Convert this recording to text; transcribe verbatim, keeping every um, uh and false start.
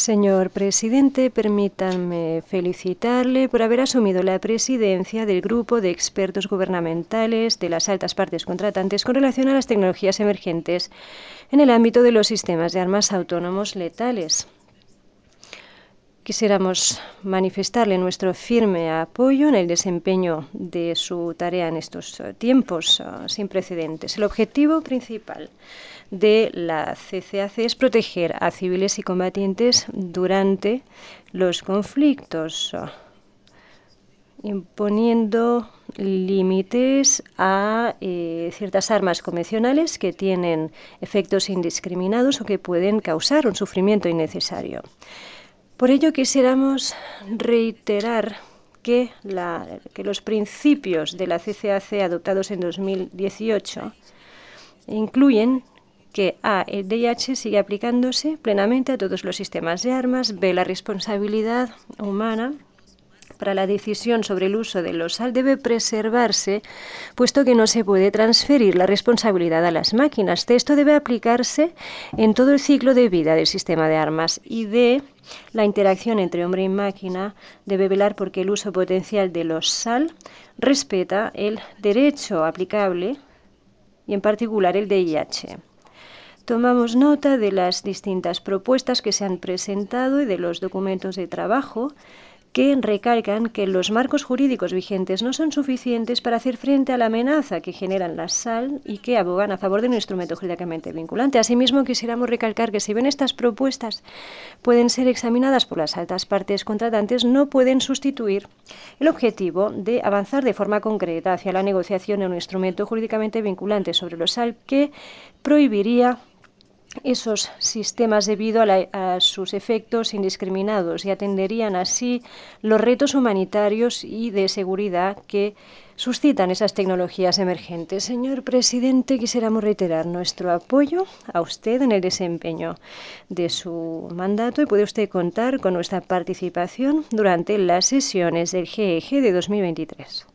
Señor presidente, permítanme felicitarle por haber asumido la presidencia del Grupo de Expertos Gubernamentales de las Altas Partes Contratantes con relación a las tecnologías emergentes en el ámbito de los sistemas de armas autónomos letales. Quisiéramos manifestarle nuestro firme apoyo en el desempeño de su tarea en estos tiempos uh, sin precedentes. El objetivo principal de la C C A C es proteger a civiles y combatientes durante los conflictos, uh, imponiendo límites a eh, ciertas armas convencionales que tienen efectos indiscriminados o que pueden causar un sufrimiento innecesario. Por ello, quisiéramos reiterar que, la, que los principios de la C C A C adoptados en dos mil dieciocho incluyen que A, el D I H sigue aplicándose plenamente a todos los sistemas de armas, B, la responsabilidad humana para la decisión sobre el uso de los S A L debe preservarse, puesto que no se puede transferir la responsabilidad a las máquinas. Esto debe aplicarse en todo el ciclo de vida del sistema de armas. Y D, la interacción entre hombre y máquina debe velar porque el uso potencial de los S A L respeta el derecho aplicable y, en particular, el D I H. Tomamos nota de las distintas propuestas que se han presentado y de los documentos de trabajo que recalcan que los marcos jurídicos vigentes no son suficientes para hacer frente a la amenaza que generan las S A L y que abogan a favor de un instrumento jurídicamente vinculante. Asimismo, quisiéramos recalcar que si bien estas propuestas pueden ser examinadas por las altas partes contratantes, no pueden sustituir el objetivo de avanzar de forma concreta hacia la negociación de un instrumento jurídicamente vinculante sobre los S A L que prohibiría esos sistemas debido a, la, a sus efectos indiscriminados y atenderían así los retos humanitarios y de seguridad que suscitan esas tecnologías emergentes. Señor presidente, quisiéramos reiterar nuestro apoyo a usted en el desempeño de su mandato y puede usted contar con nuestra participación durante las sesiones del G E G de dos mil veintitrés.